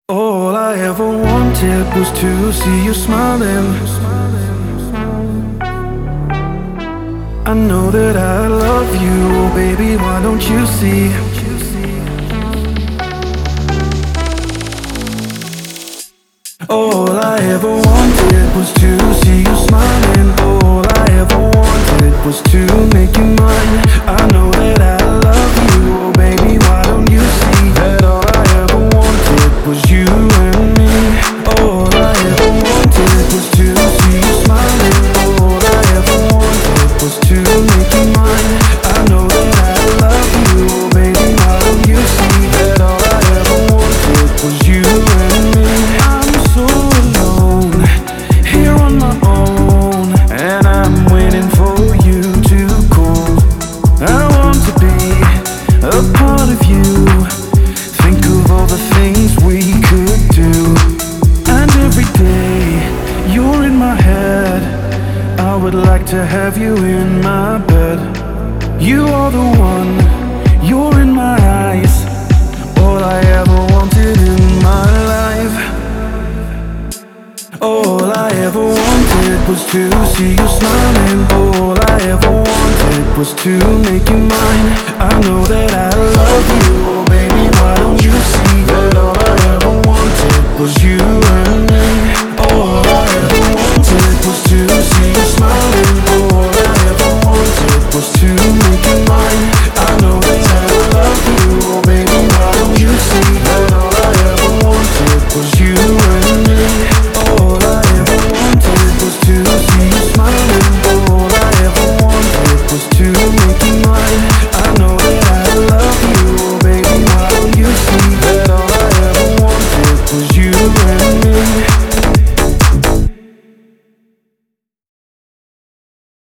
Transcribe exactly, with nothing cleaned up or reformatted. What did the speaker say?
All I ever wanted was to see you smiling. I know that I love you, baby, why don't you see? All I ever wanted was to see you smiling. All I ever wanted was to make you mine. I know that I love you, baby, why don't you see? That all I ever wanted was you and me. All I ever wanted was to see you smiling. All I ever wanted was to make you mine. I know that I love you, baby, why don't you see? That all I ever wanted was you and me. I'm so alone, here on my own, and I'm waiting for you to call. I want to be a part of you. Think of all the things we could do. And every day you're in my head. I would like to have you in my bed. You are the one, you're in my eyes. All I ever wanted in my life. All I ever wanted was to see you smiling. All I ever wanted was to make you mine. I know that I love you.